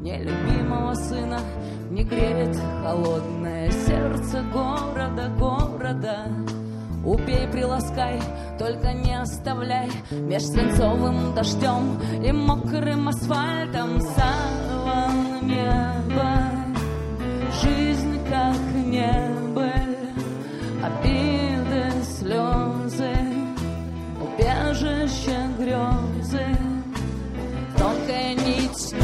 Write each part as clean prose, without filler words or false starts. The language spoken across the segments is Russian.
нелюбимого сына не греет холодное сердце города. Убей, приласкай, только не оставляй меж свинцовым дождем и мокрым асфальтом саван неба. Жизнь как небыль, обиды, слезы, убежище грезы, тонкая нить,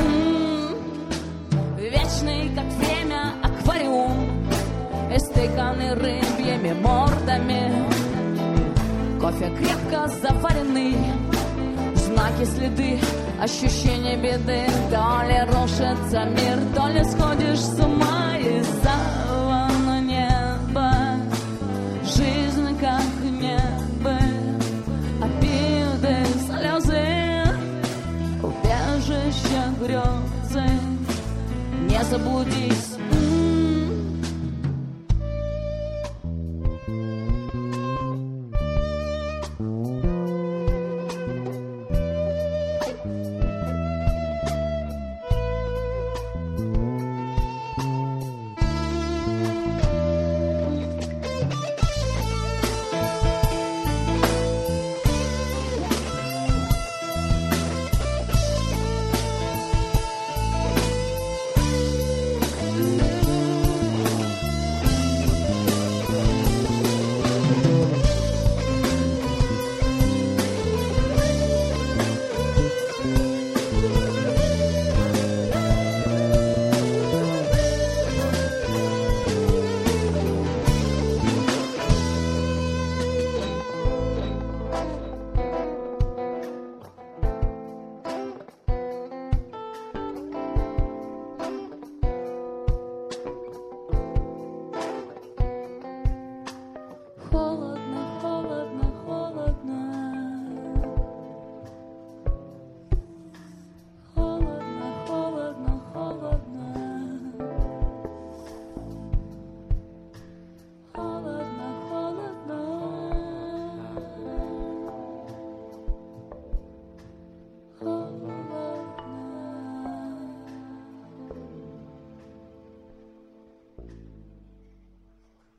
вечный, как время, аквариум, истыканный рыбьими мордами. Кофе крепко заваренный, знаки, следы, ощущение беды. То ли рушится мир, то ли сходишь с ума из-за